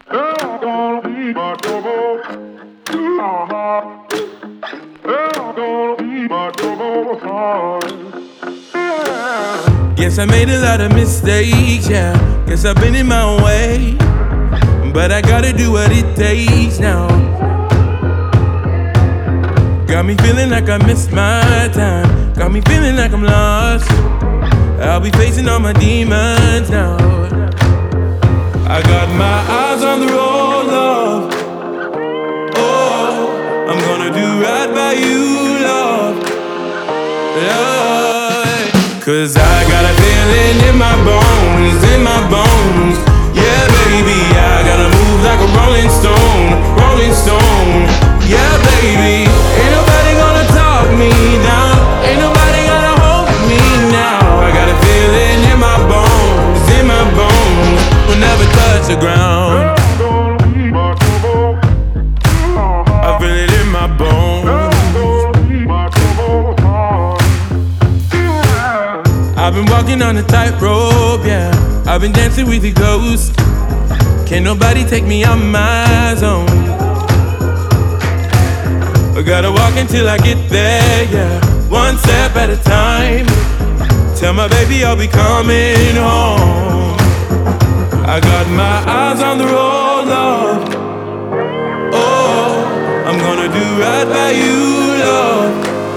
You're gonna be my double. You're gonna be my double heart. Yeah. Guess I made a lot of mistakes, yeah. Guess I've been in my own way, but I gotta do what it takes now. Got me feeling like I missed my time. Got me feeling like I'm lost. I'll be facing all my demons now. I got my eyes on the road, love. Oh, I'm gonna do right by you, love. Love. Cause I got a feeling in my bones, in my bones. Yeah, baby, I gotta move like a rolling stone, rolling stone. Yeah, baby, ain't nobody gonna talk me down. Ain't nobody gonna hold me now. I got a feeling in my bones, in my bones. Will never touch the ground. I feel it in my bones. I've been walking on a tightrope, yeah. I've been dancing with the ghosts. Can't nobody take me out my zone. I gotta walk until I get there, yeah. One step at a time. Tell my baby I'll be coming home. I got my eyes on the road, love. Oh, I'm gonna do right by you, love.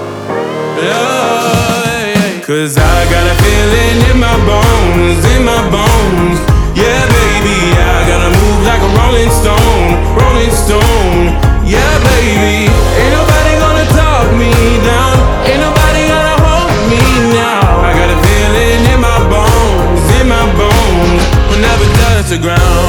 Love, yeah. Cause I got a feeling in my bones, in my bones. Yeah, baby, I gotta move like a rolling stone, rolling stone. Yeah, baby, ain't nobody gonna talk me down. Ain't nobody gonna hold me now. I got a feeling in my bones, in my bones. Will never touch the ground.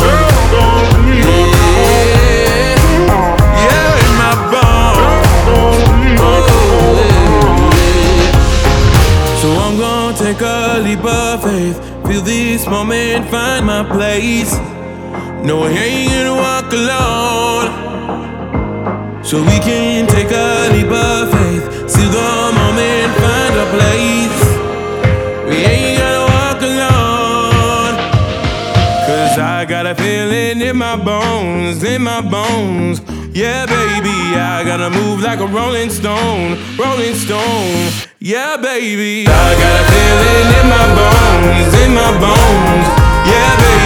Yeah, yeah, in my bones. Oh, yeah. So I'm gonna take a leap of faith. Feel this moment, find my place. No, I ain't gonna walk alone. So we can take a leap of faith. See the moment, find a place. We ain't gonna walk alone. Cause I got a feeling in my bones, in my bones. Yeah, baby, I gotta move like a rolling stone, rolling stone. Yeah, baby, I got a feeling in my bones, in my bones. Yeah, baby.